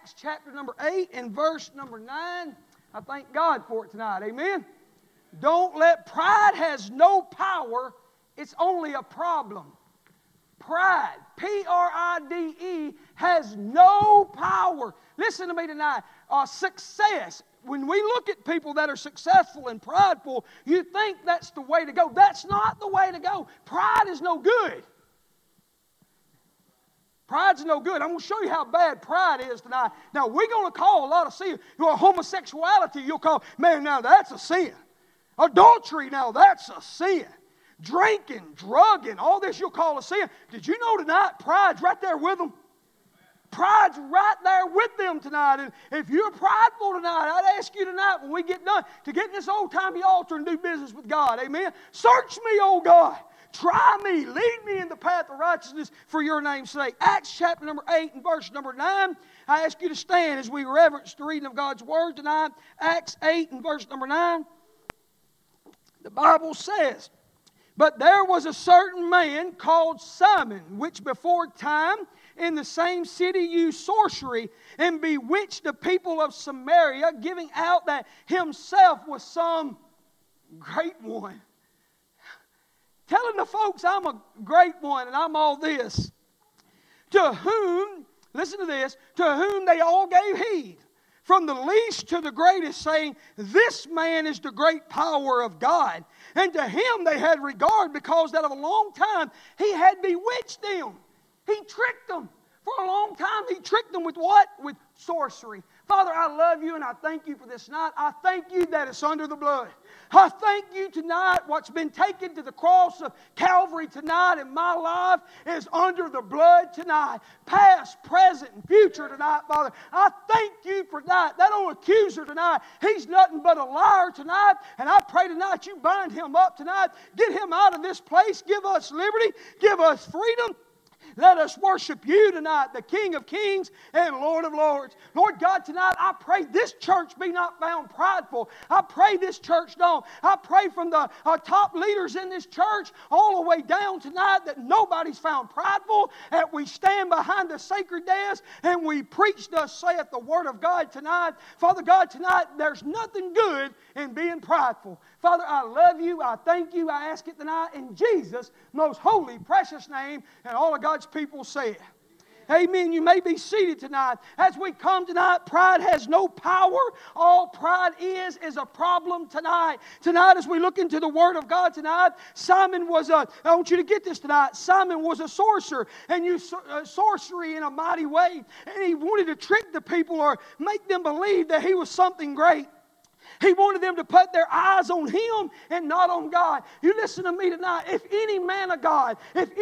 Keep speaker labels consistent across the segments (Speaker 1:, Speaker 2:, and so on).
Speaker 1: Acts chapter number 8 and verse number 9. I thank God for it tonight. Amen. Don't let pride has no power. It's only a problem. Pride, Pride, has no power. Listen to me tonight. Success. When we look at people that are successful and prideful, you think that's the way to go. That's not the way to go. Pride is no good. Pride's no good. I'm going to show you how bad pride is tonight. Now, we're going to call a lot of sin. Homosexuality, you'll call, man, now that's a sin. Adultery, now that's a sin. Drinking, drugging, all this you'll call a sin. Did you know tonight pride's right there with them? Pride's right there with them tonight. And if you're prideful tonight, I'd ask you tonight when we get done to get in this old-timey altar and do business with God. Amen? Search me, O God. Try me. Lead me in the path of righteousness for your name's sake. Acts chapter number 8 and verse number 9. I ask you to stand as we reverence the reading of God's Word tonight. Acts 8 and verse number 9. The Bible says, "But there was a certain man called Simon, which before time in the same city used sorcery, and bewitched the people of Samaria, giving out that himself was some great one." Telling the folks, I'm a great one and I'm all this. To whom, listen to this, to whom they all gave heed, from the least to the greatest, saying, "This man is the great power of God." And to him they had regard, because that of a long time he had bewitched them. He tricked them. For a long time he tricked them with what? With sorcery. Father, I love you and I thank you for this night. I thank you that it's under the blood. I thank you tonight what's been taken to the cross of Calvary tonight in my life is under the blood tonight. Past, present, and future tonight, Father. I thank you for that. That old accuser tonight, he's nothing but a liar tonight. And I pray tonight you bind him up tonight. Get him out of this place. Give us liberty. Give us freedom. Let us worship you tonight, the King of Kings and Lord of Lords. Lord God, tonight I pray this church be not found prideful. I pray this church don't. I pray from the top leaders in this church all the way down tonight that nobody's found prideful, that we stand behind the sacred desk and we preach thus saith the Word of God tonight. Father God, tonight there's nothing good in being prideful. Father, I love you. I thank you. I ask it tonight in Jesus' most holy, precious name, and all of God's people say it. Amen. You may be seated tonight. As we come tonight, pride has no power. All pride is a problem tonight. Tonight, as we look into the Word of God tonight, Simon was I want you to get this tonight. Simon was a sorcerer and used sorcery in a mighty way. And he wanted to trick the people or make them believe that he was something great. He wanted them to put their eyes on Him and not on God. You listen to me tonight. If any man of God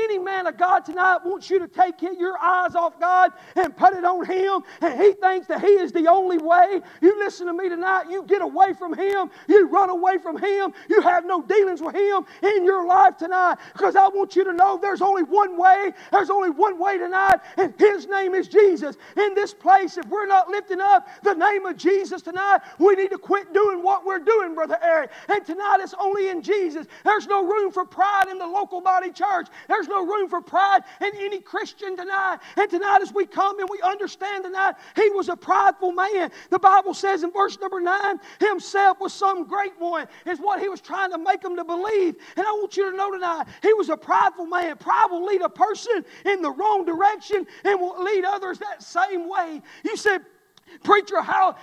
Speaker 1: tonight wants you to take your eyes off God and put it on Him, and he thinks that He is the only way, you listen to me tonight. You get away from Him. You run away from Him. You have no dealings with Him in your life tonight. Because I want you to know there's only one way. There's only one way tonight, and His name is Jesus. In this place, if we're not lifting up the name of Jesus tonight, we need to quit doing what we're doing, Brother Eric. And tonight it's only in Jesus. There's no room for pride in the local body church. There's no room for pride in any Christian tonight. And tonight as we come and we understand tonight, he was a prideful man. The Bible says in verse number 9, himself was some great one, is what he was trying to make them to believe. And I want you to know tonight, he was a prideful man. Pride will lead a person in the wrong direction and will lead others that same way. You said, preacher,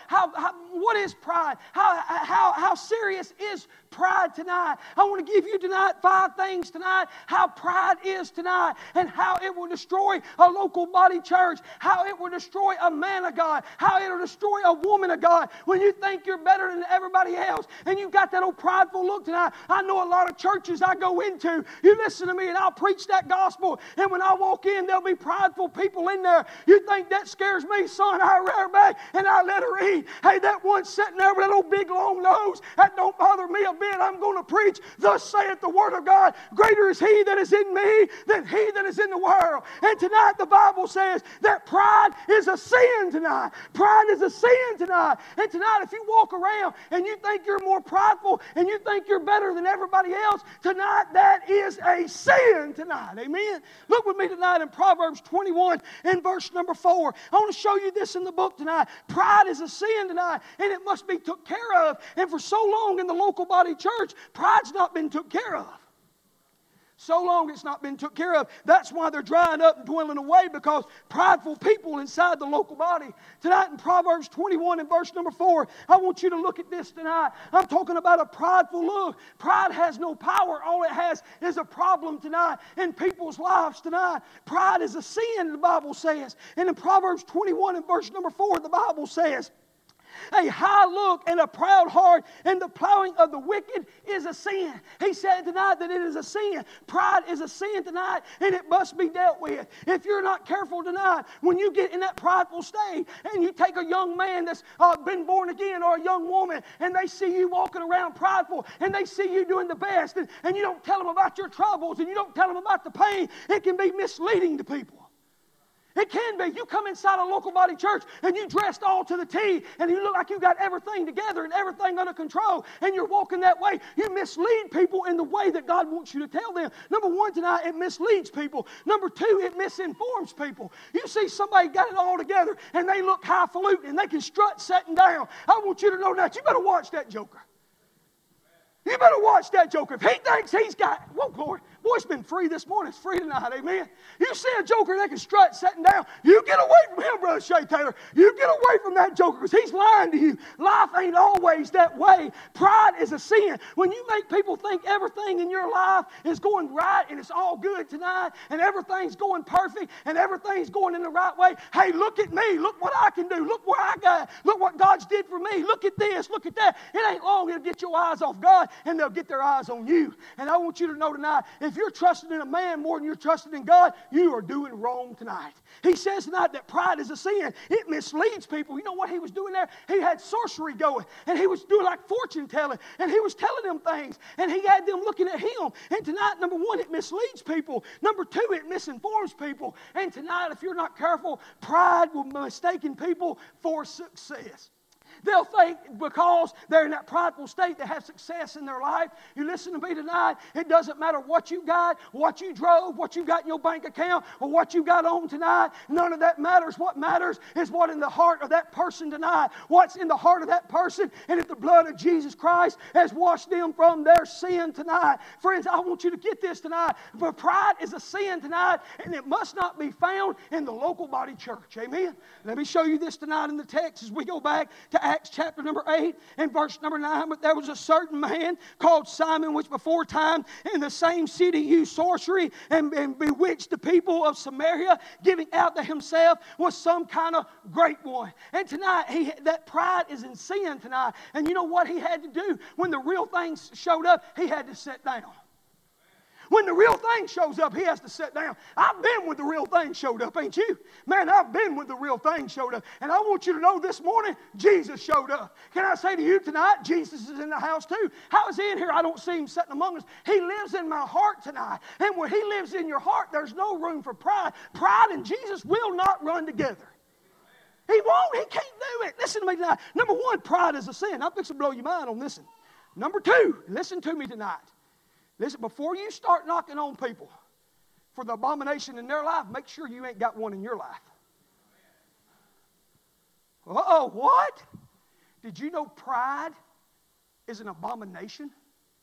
Speaker 1: what is pride? How serious is pride tonight? I want to give you tonight 5 things tonight, how pride is tonight, and how it will destroy a local body church, how it will destroy a man of God, how it will destroy a woman of God. When you think you're better than everybody else, and you've got that old prideful look tonight. I know a lot of churches I go into, you listen to me and I'll preach that gospel, and when I walk in, there'll be prideful people in there. You think that scares me, son? I'd rather day and I let her eat. Hey, that one sitting there with that old big long nose, that don't bother me a bit. I'm going to preach, thus saith the Word of God, greater is He that is in me than he that is in the world. And tonight the Bible says that pride is a sin tonight. Pride is a sin tonight. And tonight if you walk around and you think you're more prideful and you think you're better than everybody else, tonight that is a sin tonight. Amen? Look with me tonight in Proverbs 21 and verse number 4. I want to show you this in the book tonight. Pride is a sin tonight, and it must be took care of. And for so long in the local body church, pride's not been took care of. So long it's not been took care of. That's why they're drying up and dwindling away, because prideful people inside the local body. Tonight in Proverbs 21 and verse number 4, I want you to look at this tonight. I'm talking about a prideful look. Pride has no power. All it has is a problem tonight in people's lives tonight. Pride is a sin, the Bible says. And in Proverbs 21 and verse number 4, the Bible says, a high look and a proud heart and the plowing of the wicked is a sin. He said tonight that it is a sin. Pride is a sin tonight, and it must be dealt with. If you're not careful tonight, when you get in that prideful state and you take a young man that's been born again, or a young woman, and they see you walking around prideful, and they see you doing the best, and you don't tell them about your troubles, and you don't tell them about the pain, it can be misleading to people. It can be. You come inside a local body church and you dressed all to the T and you look like you got everything together and everything under control, and you're walking that way. You mislead people in the way that God wants you to tell them. Number one tonight, it misleads people. Number two, it misinforms people. You see somebody got it all together and they look highfalutin and they can strut sitting down. I want you to know that you better watch that joker. You better watch that joker. If he thinks he's got, whoa, glory. Boy, it's been free this morning. It's free tonight, amen. You see a joker that can strut sitting down, you get away from him, Brother Shay Taylor. You get away from that joker, because he's lying to you. Life ain't always that way. Pride is a sin. When you make people think everything in your life is going right and it's all good tonight and everything's going perfect and everything's going in the right way, hey, look at me. Look what I can do. Look where I got. Look what God's did for me. Look at this. Look at that. It ain't long it'll get your eyes off God and they'll get their eyes on you. And I want you to know tonight, if you're trusting in a man more than you're trusting in God, you are doing wrong tonight. He says tonight that pride is a sin. It misleads people. You know what he was doing there? He had sorcery going, and he was doing like fortune telling, and he was telling them things, and he had them looking at him. And tonight, number one, it misleads people. Number two, it misinforms people. And tonight, if you're not careful, pride will mistake people for success. They'll think because they're in that prideful state, they have success in their life. You listen to me tonight, it doesn't matter what you got, what you drove, what you got in your bank account, or what you got on tonight. None of that matters. What matters is what in the heart of that person tonight. What's in the heart of that person, and if the blood of Jesus Christ has washed them from their sin tonight. Friends, I want you to get this tonight. But pride is a sin tonight, and it must not be found in the local body church. Amen? Let me show you this tonight in the text as we go back to Acts chapter number 8 and verse number 9. But there was a certain man called Simon, which before time in the same city used sorcery and bewitched the people of Samaria, giving out that himself was some kind of great one. And tonight, that pride is in sin tonight. And you know what he had to do? When the real things showed up, he had to sit down. When the real thing shows up, he has to sit down. I've been when the real thing showed up, ain't you? Man, I've been when the real thing showed up. And I want you to know this morning, Jesus showed up. Can I say to you tonight, Jesus is in the house too. How is he in here? I don't see him sitting among us. He lives in my heart tonight. And when he lives in your heart, there's no room for pride. Pride and Jesus will not run together. He won't. He can't do it. Listen to me tonight. Number one, pride is a sin. I'm fixing to blow your mind on this one. Number two, listen to me tonight. Listen, before you start knocking on people for the abomination in their life, make sure you ain't got one in your life. Uh-oh, what? Did you know pride is an abomination?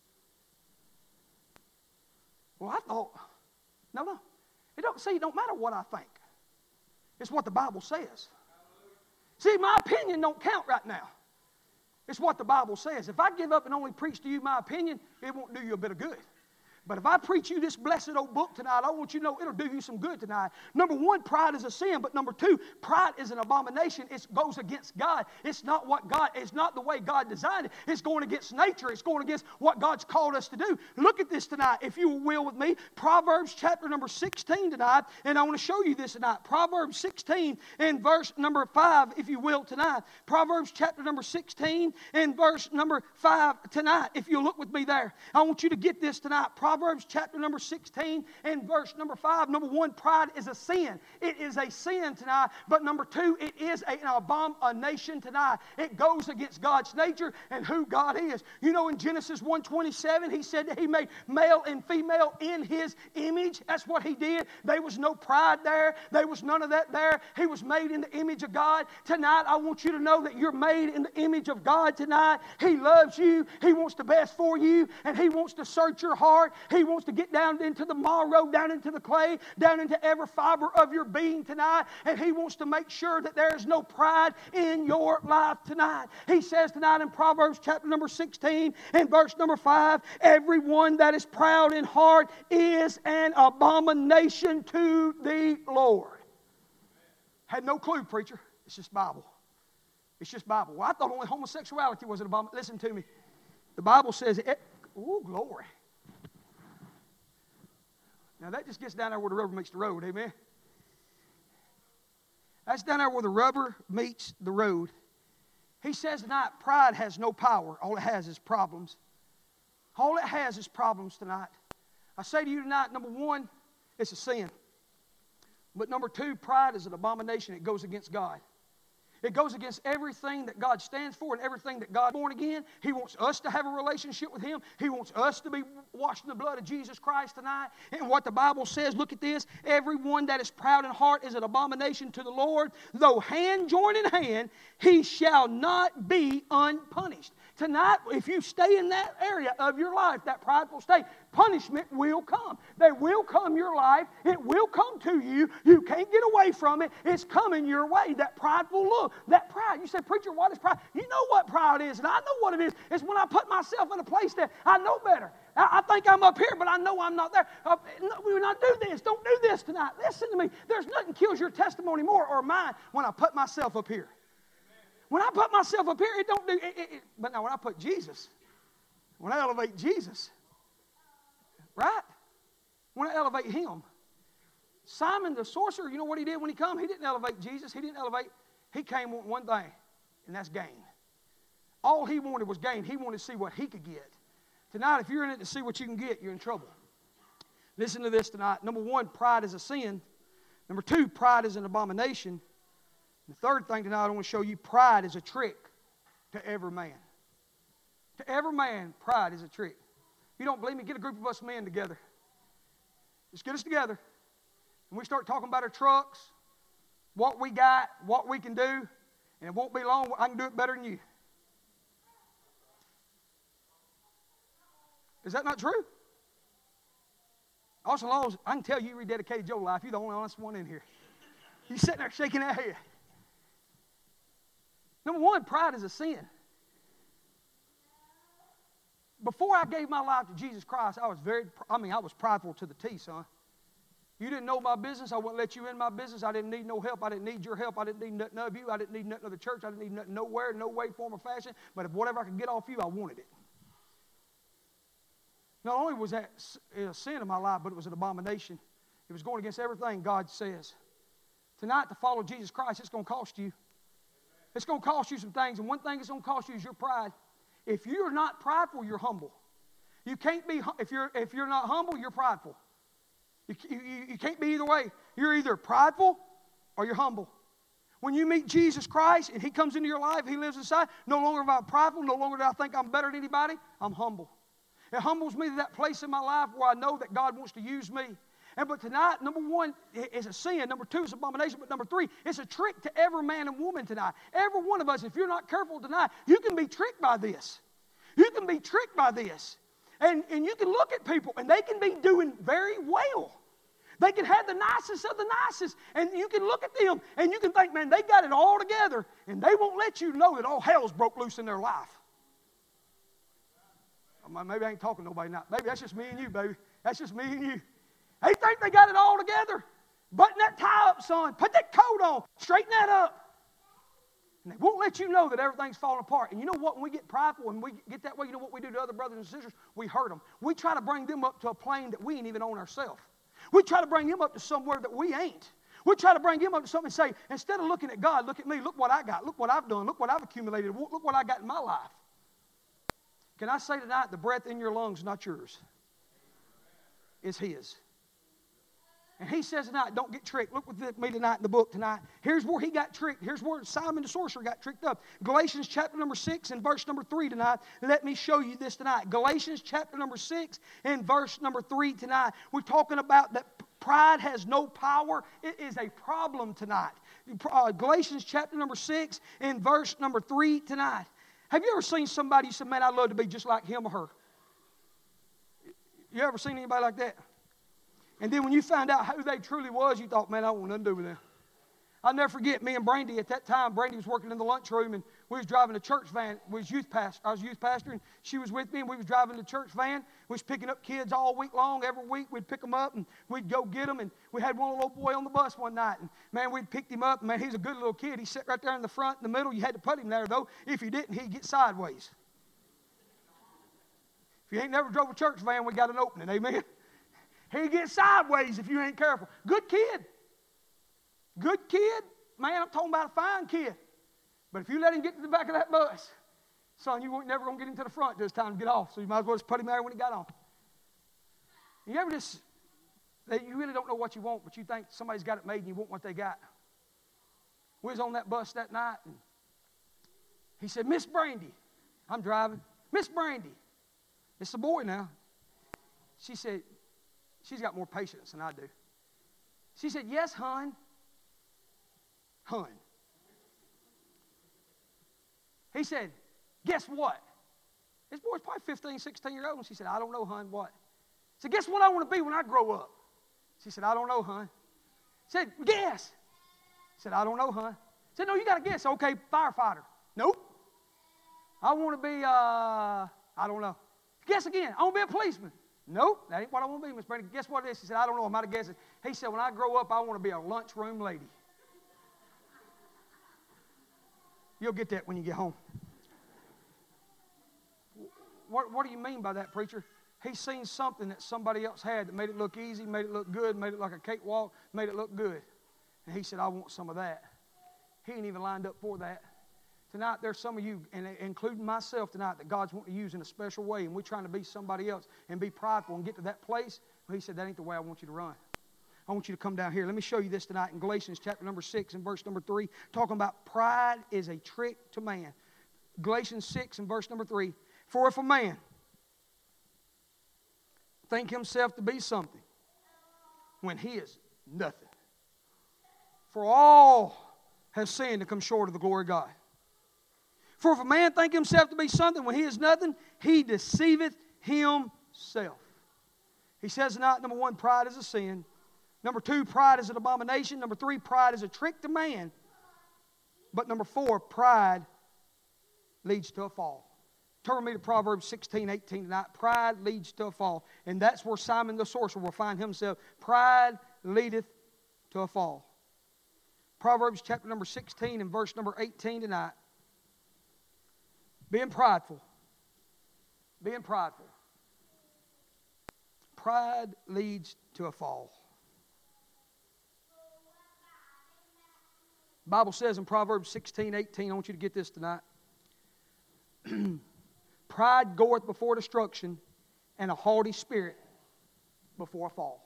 Speaker 1: Well, I thought, no. It don't matter what I think. It's what the Bible says. See, my opinion don't count right now. It's what the Bible says. If I give up and only preach to you my opinion, it won't do you a bit of good. But if I preach you this blessed old book tonight, I want you to know it'll do you some good tonight. Number one, pride is a sin. But number two, pride is an abomination. It goes against God. It's not the way God designed it. It's going against nature. It's going against what God's called us to do. Look at this tonight, if you will with me. Proverbs chapter number 16 tonight. And I want to show you this tonight. Proverbs 16 and verse number 5, if you will, tonight. Proverbs chapter number 16 and verse number 5 tonight. If you'll look with me there. I want you to get this tonight. Proverbs chapter number 16 and verse number 5. Number one, pride is a sin. It is a sin tonight. But number two, it is an abomination tonight. It goes against God's nature and who God is. You know, in Genesis 1:27, He said that He made male and female in His image. That's what He did. There was no pride there. There was none of that there. He was made in the image of God. Tonight, I want you to know that you're made in the image of God tonight. He loves you. He wants the best for you. And He wants to search your heart. He wants to get down into the marrow, down into the clay, down into every fiber of your being tonight. And He wants to make sure that there is no pride in your life tonight. He says tonight in Proverbs chapter number 16 and verse number 5, everyone that is proud in heart is an abomination to the Lord. Had no clue, preacher. It's just Bible. It's just Bible. Well, I thought only homosexuality was an abomination. Listen to me. The Bible says, oh, glory. Now, that just gets down there where the rubber meets the road, amen? That's down there where the rubber meets the road. He says tonight, pride has no power. All it has is problems. All it has is problems tonight. I say to you tonight, number one, it's a sin. But number two, pride is an abomination. It goes against God. It goes against everything that God stands for and everything that God is born again. He wants us to have a relationship with Him. He wants us to be washed in the blood of Jesus Christ tonight. And what the Bible says, look at this. Everyone that is proud in heart is an abomination to the Lord. Though hand join in hand, he shall not be unpunished. Tonight, if you stay in that area of your life, that prideful state, punishment will come. They will come your life. It will come to you. You can't get away from it. It's coming your way. That prideful look, that pride. You say, preacher, what is pride? You know what pride is, and I know what it is. It's when I put myself in a place that I know better. I think I'm up here, but I know I'm not there. We will not do this. Don't do this tonight. Listen to me. There's nothing kills your testimony more or mine when I put myself up here. When I put myself up here, it don't do it. But now when I put Jesus, when I elevate Jesus, right? When I elevate Him. Simon the sorcerer, you know what he did when he come? He didn't elevate Jesus. He came with one thing, and that's gain. All he wanted was gain. He wanted to see what he could get. Tonight, if you're in it to see what you can get, you're in trouble. Listen to this tonight. Number one, pride is a sin. Number two, pride is an abomination. The third thing tonight I want to show you, pride is a trick to every man. To every man, pride is a trick. If you don't believe me, get a group of us men together. Just get us together. And we start talking about our trucks, what we got, what we can do, and it won't be long, I can do it better than you. Is that not true? Also, long as I can tell you rededicated your life, you're the only honest one in here. You're sitting there shaking that head. Number one, pride is a sin. Before I gave my life to Jesus Christ, I was prideful to the T, son. You didn't know my business. I wouldn't let you in my business. I didn't need no help. I didn't need your help. I didn't need nothing of you. I didn't need nothing of the church. I didn't need nothing nowhere, no way, form, or fashion. But if whatever I could get off you, I wanted it. Not only was that a sin in my life, but it was an abomination. It was going against everything God says. Tonight, to follow Jesus Christ, it's going to cost you. It's going to cost you some things. And one thing it's going to cost you is your pride. If you're not prideful, you're humble. You can't be, if you're not humble, you're prideful. You can't be either way. You're either prideful or you're humble. When you meet Jesus Christ and He comes into your life, He lives inside, no longer am I prideful, no longer do I think I'm better than anybody, I'm humble. It humbles me to that place in my life where I know that God wants to use me. But tonight, number one is a sin. Number two is abomination. But number three, it's a trick to every man and woman tonight. Every one of us, if you're not careful tonight, you can be tricked by this. You can be tricked by this. And you can look at people, and they can be doing very well. They can have the nicest of the nicest. And you can look at them, and you can think, man, they got it all together. And they won't let you know that all hell's broke loose in their life. Maybe I ain't talking to nobody now. Maybe that's just me and you, baby. That's just me and you. They think they got it all together. Button that tie up, son. Put that coat on. Straighten that up. And they won't let you know that everything's falling apart. And you know what? When we get prideful and we get that way, you know what we do to other brothers and sisters? We hurt them. We try to bring them up to a plane that we ain't even on ourselves. We try to bring them up to somewhere that we ain't. We try to bring him up to something and say, instead of looking at God, look at me. Look what I got. Look what I've done. Look what I've accumulated. Look what I got in my life. Can I say tonight, the breath in your lungs is not yours. It's His. And He says tonight, don't get tricked. Look with me tonight in the book tonight. Here's where he got tricked. Here's where Simon the sorcerer got tricked up. Galatians chapter number 6 and verse number 3 tonight. Let me show you this tonight. Galatians chapter number 6 and verse number 3 tonight. We're talking about that pride has no power. It is a problem tonight. Galatians chapter number 6 and verse number 3 tonight. Have you ever seen somebody you said, man, I'd love to be just like him or her? You ever seen anybody like that? And then when you found out who they truly was, you thought, man, I don't want nothing to do with them. I'll never forget me and Brandy at that time. Brandy was working in the lunchroom, and we was driving a church van. I was youth pastor, and she was with me, and we was driving the church van. We was picking up kids all week long. Every week we'd pick them up, and we'd go get them. And we had one little boy on the bus one night, and man, we'd picked him up. And man, he's a good little kid. He sat right there in the front, in the middle. You had to put him there, though. If you didn't, he'd get sideways. If you ain't never drove a church van, we got an opening, amen? He'd get sideways if you ain't careful. Good kid. Good kid. Man, I'm talking about a fine kid. But if you let him get to the back of that bus, son, you weren't never going to get him to the front till it's time to get off. So you might as well just put him there when he got on. You ever just, you really don't know what you want, but you think somebody's got it made and you want what they got. We was on that bus that night, and he said, Miss Brandy. I'm driving. Miss Brandy. It's a boy now. She said, she's got more patience than I do. She said, yes, hon. Hon. He said, guess what? This boy's probably 15, 16 years old. And she said, I don't know, hon, what? He said, guess what I want to be when I grow up? She said, I don't know, hon. He said, guess. He said, I don't know, hon. He said, no, you got to guess. Okay, firefighter. Nope. I want to be, I don't know. Guess again. I want to be a policeman. Nope, that ain't what I want to be, Miss Brandy. Guess what it is? He said, I don't know. I might have guessed it. He said, when I grow up, I want to be a lunchroom lady. You'll get that when you get home. What do you mean by that, preacher? He's seen something that somebody else had that made it look easy, made it look good, made it like a cakewalk, made it look good. And he said, I want some of that. He ain't even lined up for that. Tonight, there's some of you, and including myself tonight, that God's wanting to use in a special way, and we're trying to be somebody else and be prideful and get to that place. Well, He said, that ain't the way I want you to run. I want you to come down here. Let me show you this tonight in Galatians chapter number 6 and verse number 3, talking about pride is a trick to man. Galatians 6 and verse number 3. For if a man think himself to be something when he is nothing, for all have sinned and come short of the glory of God. For if a man think himself to be something when he is nothing, he deceiveth himself. He says tonight, number 1, pride is a sin. Number 2, pride is an abomination. Number 3, pride is a trick to man. But number 4, pride leads to a fall. Turn with me to Proverbs 16:18 tonight. Pride leads to a fall. And that's where Simon the sorcerer will find himself. Pride leadeth to a fall. Proverbs chapter number 16 and verse number 18 tonight. Being prideful. Being prideful. Pride leads to a fall. The Bible says in Proverbs 16:18, I want you to get this tonight. Pride goeth before destruction, and a haughty spirit before a fall.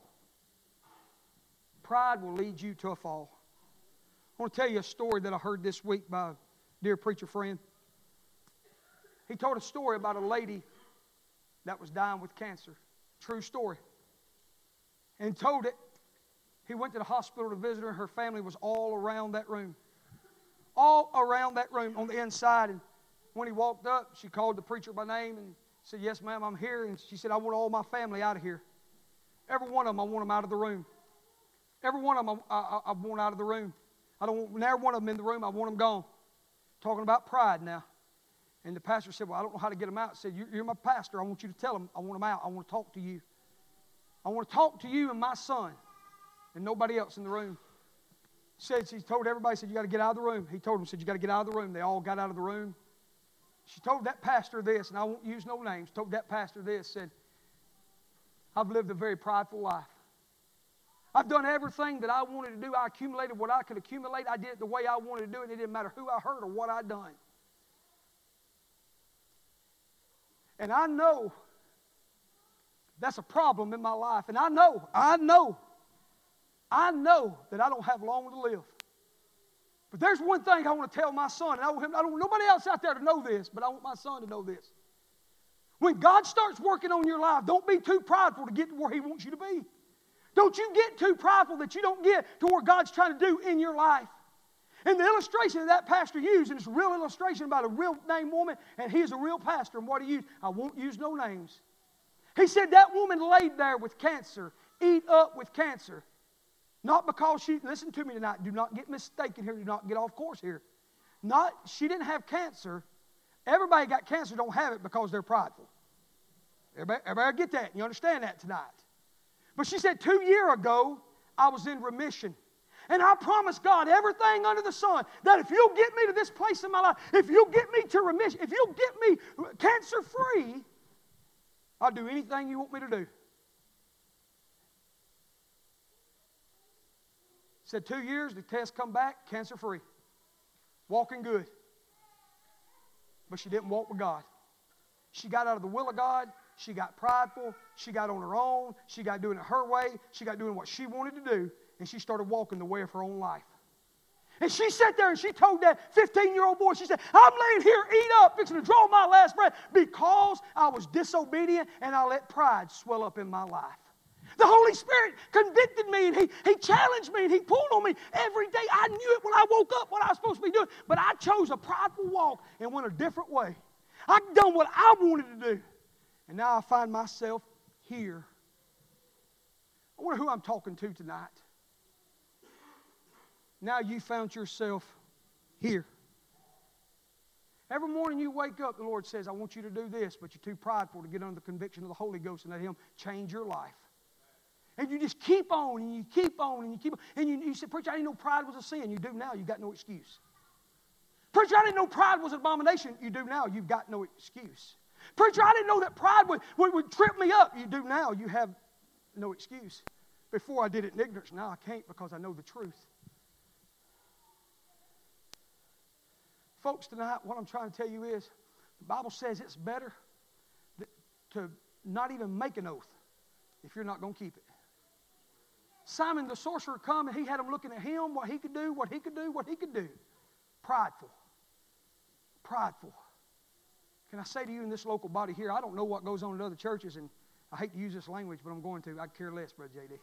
Speaker 1: Pride will lead you to a fall. I want to tell you a story that I heard this week by a dear preacher friend. He told a story about a lady that was dying with cancer. True story. And told it. He went to the hospital to visit her, and her family was all around that room. All around that room on the inside. And when he walked up, she called the preacher by name and said, yes, ma'am, I'm here. And she said, I want all my family out of here. Every one of them, I want them out of the room. Every one of them, I want out of the room. I don't want never one of them in the room. I want them gone. Talking about pride now. And the pastor said, well, I don't know how to get them out. He said, you're my pastor. I want you to tell them I want them out. I want to talk to you. I want to talk to you and my son and nobody else in the room. He told everybody, said, you got to get out of the room. He told them, said, you got to get out of the room. They all got out of the room. She told that pastor this, and I won't use no names, told that pastor this, said, I've lived a very prideful life. I've done everything that I wanted to do. I accumulated what I could accumulate. I did it the way I wanted to do it. It didn't matter who I hurt or what I'd done. And I know that's a problem in my life. And I know that I don't have long to live. But there's one thing I want to tell my son, and I don't want nobody else out there to know this, but I want my son to know this. When God starts working on your life, don't be too prideful to get to where He wants you to be. Don't you get too prideful that you don't get to where God's trying to do in your life. And the illustration that pastor used, and it's a real illustration about a real named woman, and he is a real pastor, and what he used, I won't use no names. He said that woman laid there with cancer, eat up with cancer. Not because she, listen to me tonight, do not get mistaken here, do not get off course here. She didn't have cancer. Everybody got cancer don't have it because they're prideful. Everybody get that? You understand that tonight? But she said 2 years ago, I was in remission. And I promised God everything under the sun, that if you'll get me to this place in my life, if you'll get me to remission, if you'll get me cancer-free, I'll do anything you want me to do. Said 2 years, the test come back, cancer-free. Walking good. But she didn't walk with God. She got out of the will of God. She got prideful. She got on her own. She got doing it her way. She got doing what she wanted to do. And she started walking the way of her own life. And she sat there and she told that 15-year-old boy, she said, I'm laying here, eat up, fixing to draw my last breath because I was disobedient and I let pride swell up in my life. The Holy Spirit convicted me and He challenged me and He pulled on me every day. I knew it when I woke up what I was supposed to be doing, but I chose a prideful walk and went a different way. I've done what I wanted to do, and now I find myself here. I wonder who I'm talking to tonight. Now you found yourself here. Every morning you wake up, the Lord says, I want you to do this, but you're too prideful to get under the conviction of the Holy Ghost and let Him change your life. And you just keep on, and you keep on, and you keep on. And you say, Preacher, I didn't know pride was a sin. You do now. You got no excuse. Preacher, I didn't know pride was an abomination. You do now. You've got no excuse. Preacher, I didn't know that pride would trip me up. You do now. You have no excuse. Before I did it in ignorance. Now I can't because I know the truth. Folks, tonight, what I'm trying to tell you is, the Bible says it's better to not even make an oath if you're not going to keep it. Simon the sorcerer come and he had them looking at him, what he could do, what he could do, what he could do. Prideful. Prideful. Can I say to you in this local body here, I don't know what goes on in other churches, and I hate to use this language, but I'm going to. I care less, Brother J.D.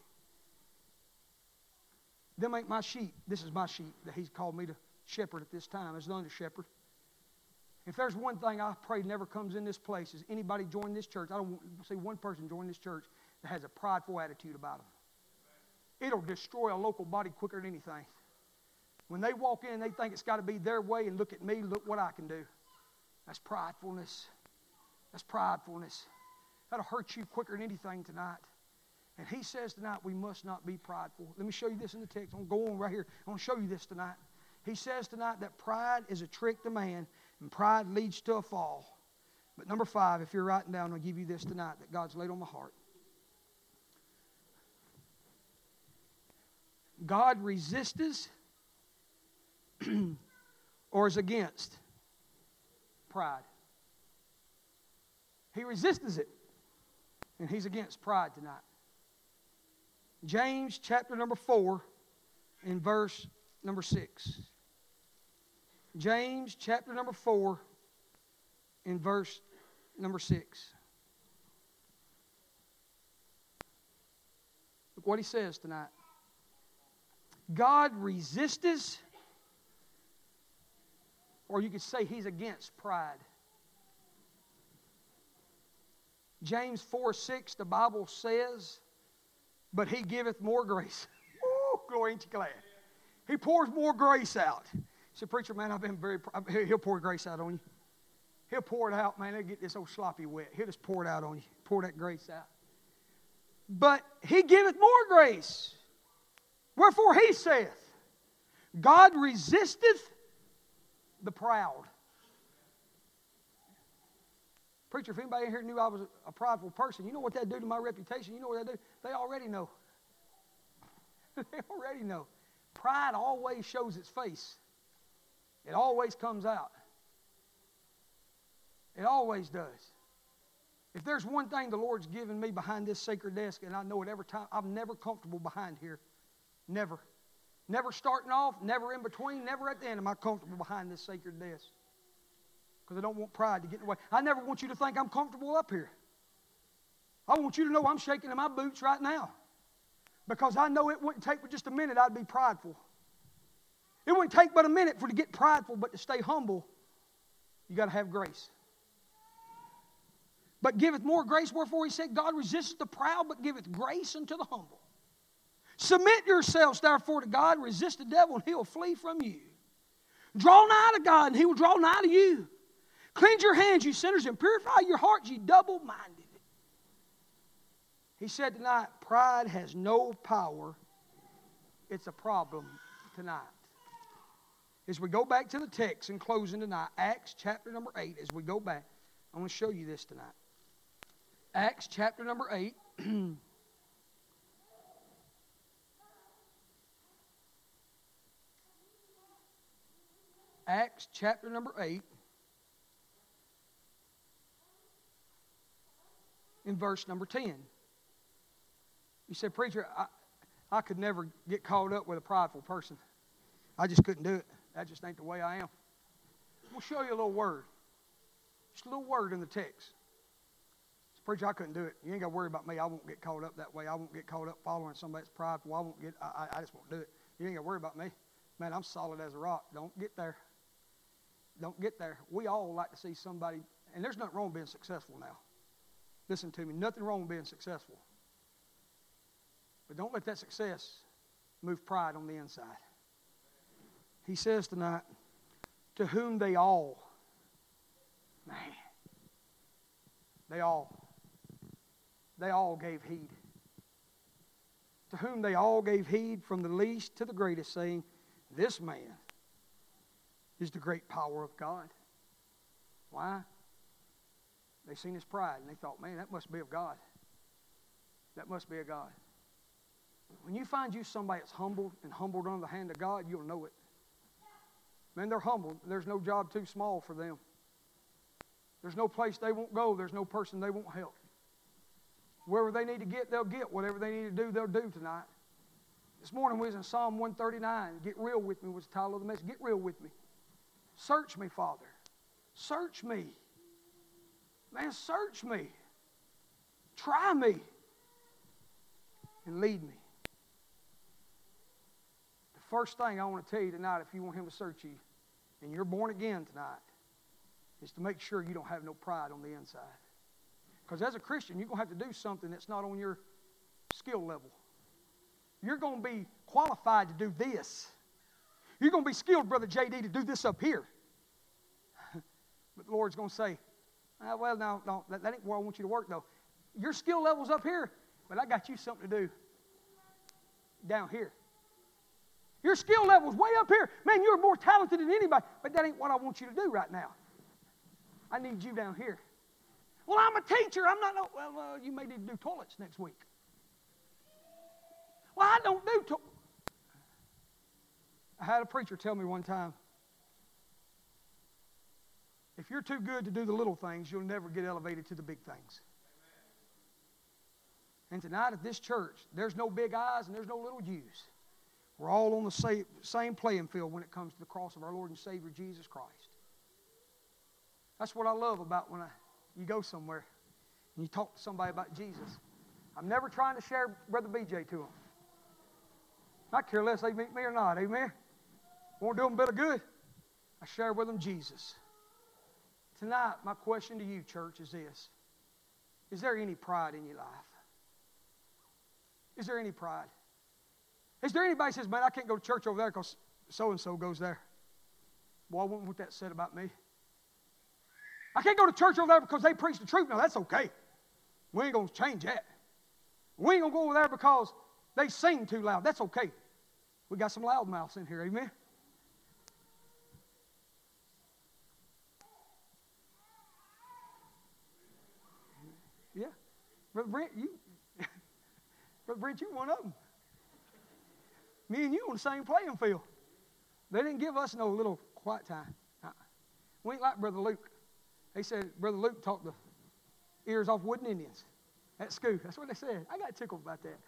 Speaker 1: Them ain't my sheep. This is my sheep that He's called me to shepherd at this time as the under shepherd. If there's one thing I pray never comes in this place is anybody join this church. I don't want to see one person join this church that has a prideful attitude about them. It'll destroy a local body quicker than anything. When they walk in, they think it's got to be their way and look at me, look what I can do. That's pridefulness. That's pridefulness. That'll hurt you quicker than anything tonight. And He says tonight we must not be prideful. Let me show you this in the text. I'm going to go on right here. I want to show you this tonight. He says tonight that pride is a trick to man, and pride leads to a fall. But number 5, if you're writing down, I'll give you this tonight that God's laid on my heart. God resists or is against pride. He resists it, and He's against pride tonight. James chapter number 4 and verse number 6. James chapter number 4 and verse number 6. Look what he says tonight. God resists, or you could say He's against pride. James 4:6, the Bible says, but He giveth more grace. Ooh, glory to God. He pours more grace out. He said, Preacher, man, He'll pour grace out on you. He'll pour it out, man. He'll get this old sloppy wet. He'll just pour it out on you. Pour that grace out. But He giveth more grace. Wherefore He saith, God resisteth the proud. Preacher, if anybody in here knew I was a prideful person, you know what that'd do to my reputation? You know what that'd do? They already know. They already know. Pride always shows its face. It always comes out. It always does. If there's one thing the Lord's given me behind this sacred desk, and I know it every time, I'm never comfortable behind here. Never. Never starting off, never in between, never at the end am I comfortable behind this sacred desk. Because I don't want pride to get in the way. I never want you to think I'm comfortable up here. I want you to know I'm shaking in my boots right now. Because I know it wouldn't take but just a minute I'd be prideful. It wouldn't take but a minute for to get prideful, but to stay humble, you got to have grace. But giveth more grace, wherefore He said, God resists the proud, but giveth grace unto the humble. Submit yourselves therefore to God, resist the devil, and He will flee from you. Draw nigh to God, and He will draw nigh to you. Cleanse your hands, you sinners, and purify your hearts, ye double-minded. He said tonight, pride has no power. It's a problem tonight. As we go back to the text in closing tonight, Acts chapter number 8, as we go back, I want to show you this tonight. Acts chapter number 8. Acts chapter number 8. In verse number 10. You said, preacher, I could never get caught up with a prideful person. I just couldn't do it. That just ain't the way I am. We'll show you a little word. Just a little word in the text. So, preacher, I couldn't do it. You ain't got to worry about me. I won't get caught up that way. I won't get caught up following somebody that's prideful. I just won't do it. You ain't got to worry about me. Man, I'm solid as a rock. Don't get there. Don't get there. We all like to see somebody, and there's nothing wrong with being successful now. Listen to me, nothing wrong with being successful. But don't let that success move pride on the inside. He says tonight, to whom they all, man, they all gave heed. To whom they all gave heed from the least to the greatest, saying, this man is the great power of God. Why? They seen his pride and they thought, man, that must be of God. That must be of God. When you find you somebody that's humbled and humbled under the hand of God, you'll know it. Man, they're humbled. There's no job too small for them. There's no place they won't go. There's no person they won't help. Wherever they need to get, they'll get. Whatever they need to do, they'll do tonight. This morning we was in Psalm 139. Get real with me was the title of the message. Get real with me. Search me, Father. Search me. Man, search me. Try me. And lead me. The first thing I want to tell you tonight, if you want Him to search you, and you're born again tonight, is to make sure you don't have no pride on the inside. Because as a Christian, you're going to have to do something that's not on your skill level. You're going to be qualified to do this. You're going to be skilled, Brother J.D., to do this up here. But the Lord's going to say, well, no, that ain't where I want you to work, though. Your skill level's up here, but I got you something to do down here. Your skill level's way up here. Man, you're more talented than anybody, but that ain't what I want you to do right now. I need you down here. Well, I'm a teacher. I'm not. No, well, you may need to do toilets next week. Well, I don't do toilets. I had a preacher tell me one time, if you're too good to do the little things, you'll never get elevated to the big things. And tonight at this church, there's no big I's and there's no little U's. We're all on the same playing field when it comes to the cross of our Lord and Savior, Jesus Christ. That's what I love about when you go somewhere and you talk to somebody about Jesus. I'm never trying to share Brother BJ to them. I care less they meet me or not, amen? Want to do them a bit of good? I share with them Jesus. Tonight, my question to you, church, is this. Is there any pride in your life? Is there any pride? Is there anybody who says, man, I can't go to church over there because so-and-so goes there? Well, I wouldn't want that said about me. I can't go to church over there because they preach the truth. No, that's okay. We ain't going to change that. We ain't going to go over there because they sing too loud. That's okay. We got some loudmouths in here, amen? Yeah. Brother Brent, you one of them. Me and you on the same playing field. They didn't give us no little quiet time. We ain't like Brother Luke. They said Brother Luke talked the ears off wooden Indians at school. That's what they said. I got tickled about that.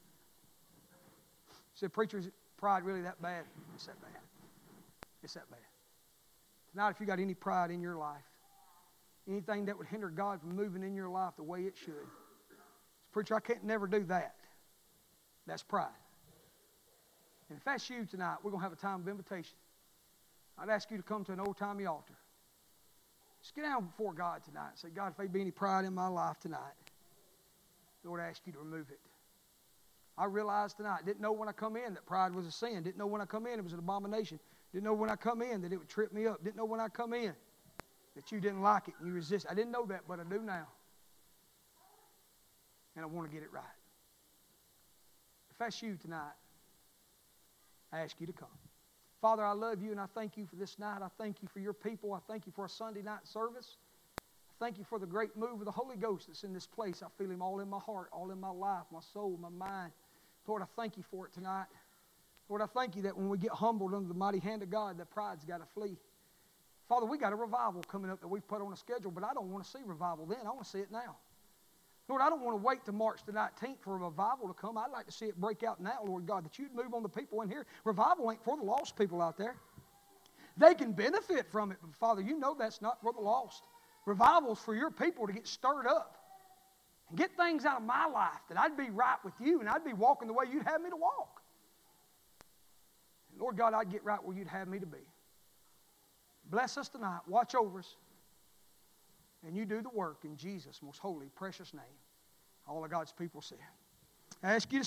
Speaker 1: Said, preacher's pride really that bad? It's that bad. It's that bad. Tonight, if you got any pride in your life, anything that would hinder God from moving in your life the way it should, preacher, I can't never do that. That's pride. And if that's you tonight, we're going to have a time of invitation. I'd ask you to come to an old-timey altar. Just get down before God tonight and say, God, if there be any pride in my life tonight, Lord, I ask you to remove it. I realized tonight, didn't know when I come in that pride was a sin. Didn't know when I come in it was an abomination. Didn't know when I come in that it would trip me up. Didn't know when I come in that you didn't like it and you resist. I didn't know that, but I do now. And I want to get it right. If that's you tonight, I ask you to come. Father, I love you and I thank you for this night. I thank you for your people. I thank you for a Sunday night service. I thank you for the great move of the Holy Ghost that's in this place. I feel him all in my heart, all in my life, my soul, my mind. Lord, I thank you for it tonight. Lord, I thank you that when we get humbled under the mighty hand of God, that pride's got to flee. Father, we got a revival coming up that we've put on a schedule, but I don't want to see revival then. I want to see it now. Lord, I don't want to wait till March the 19th for a revival to come. I'd like to see it break out now, Lord God, that you'd move on the people in here. Revival ain't for the lost people out there. They can benefit from it, but Father, you know that's not for the lost. Revival's for your people to get stirred up and get things out of my life that I'd be right with you and I'd be walking the way you'd have me to walk. And Lord God, I'd get right where you'd have me to be. Bless us tonight. Watch over us. And you do the work in Jesus' most holy, precious name. All of God's people say. I ask you to